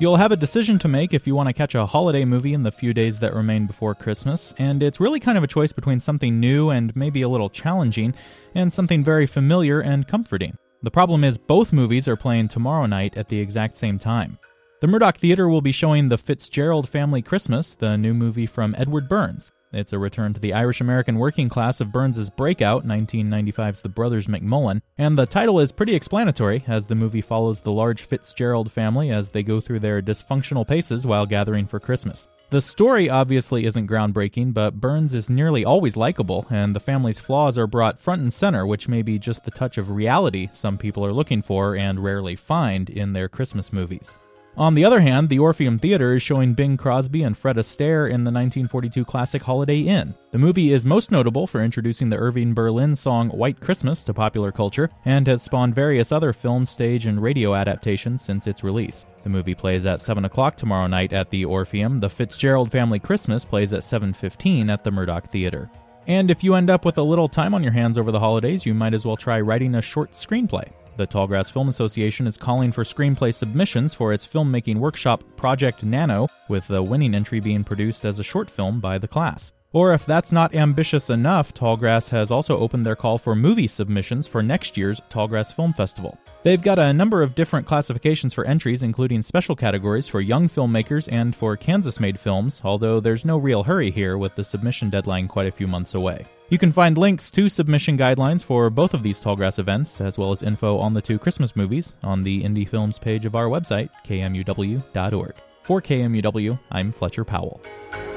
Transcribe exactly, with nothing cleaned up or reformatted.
You'll have a decision to make if you want to catch a holiday movie in the few days that remain before Christmas, and it's really kind of a choice between something new and maybe a little challenging, and something very familiar and comforting. The problem is both movies are playing tomorrow night at the exact same time. The Murdoch Theatre will be showing The Fitzgerald Family Christmas, the new movie from Edward Burns. It's a return to the Irish-American working class of Burns' breakout, nineteen ninety-five's The Brothers McMullen, and the title is pretty explanatory, as the movie follows the large Fitzgerald family as they go through their dysfunctional paces while gathering for Christmas. The story obviously isn't groundbreaking, but Burns is nearly always likable, and the family's flaws are brought front and center, which may be just the touch of reality some people are looking for and rarely find in their Christmas movies. On the other hand, the Orpheum Theatre is showing Bing Crosby and Fred Astaire in the nineteen forty-two classic Holiday Inn. The movie is most notable for introducing the Irving Berlin song White Christmas to popular culture, and has spawned various other film, stage, and radio adaptations since its release. The movie plays at seven o'clock tomorrow night at the Orpheum. The Fitzgerald Family Christmas plays at seven fifteen at the Murdoch Theatre. And if you end up with a little time on your hands over the holidays, you might as well try writing a short screenplay. The Tallgrass Film Association is calling for screenplay submissions for its filmmaking workshop Project Nano, with the winning entry being produced as a short film by the class. Or if that's not ambitious enough, Tallgrass has also opened their call for movie submissions for next year's Tallgrass Film Festival. They've got a number of different classifications for entries, including special categories for young filmmakers and for Kansas-made films, although there's no real hurry here with the submission deadline quite a few months away. You can find links to submission guidelines for both of these Tallgrass events, as well as info on the two Christmas movies, on the Indie Films page of our website, K M U W dot org. For K M U W, I'm Fletcher Powell.